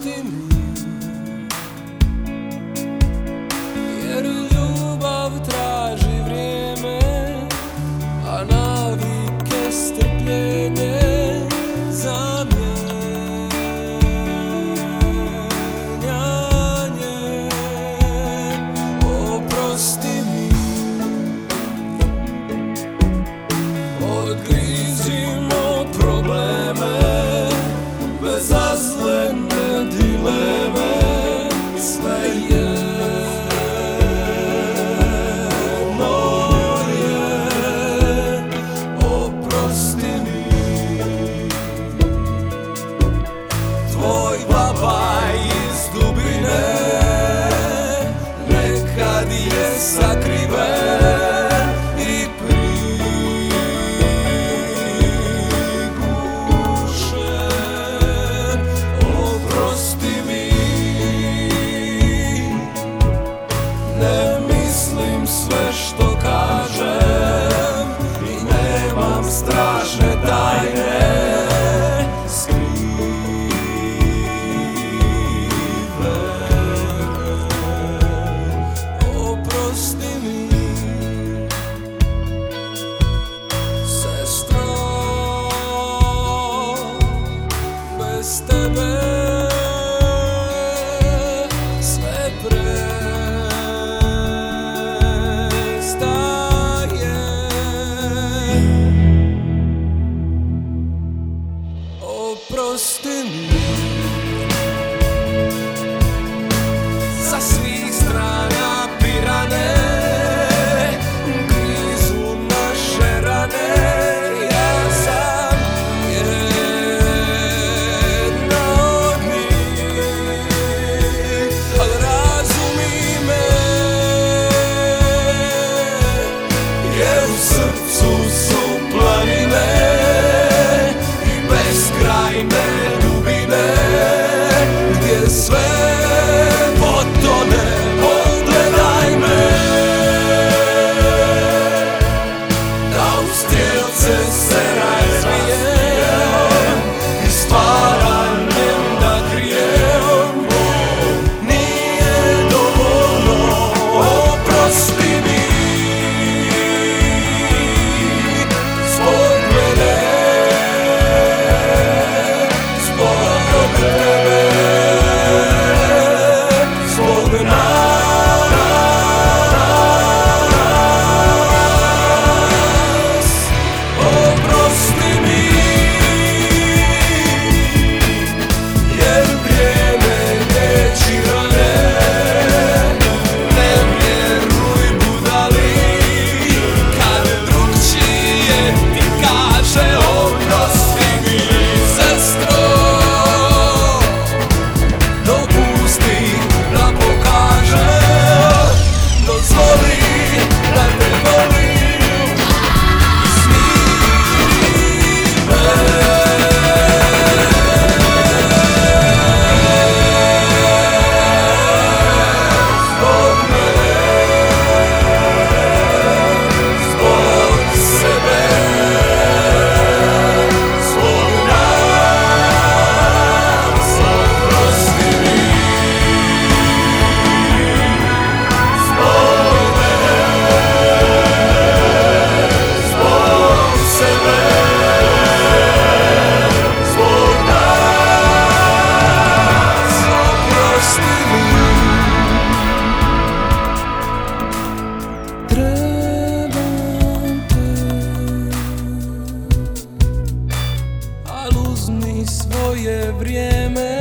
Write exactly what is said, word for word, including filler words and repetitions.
oprosti mi, jer ljubav traži vrijeme, a navike strpljenje zamjenjanje. Oprosti mi, odgrizimo probleme, bezazlene dileme, sve jedno je. Oprosti mi, tvoj vapaj iz dubine nekad je sakriven i prigušen. Oprosti mi, ne mislim sve što kažem i nemam strašne tajne bez tebe sve prestaje. Oprosti mi, sa svih strana pirane grizu naše rane. U srcu su planine i beskrajne dubine gdje sve potone. Pogledaj me, da u strijelce se razvijem i stvaranjem da krijem. Nije dovoljno, oprosti mi. Uzmi svoje vrijeme.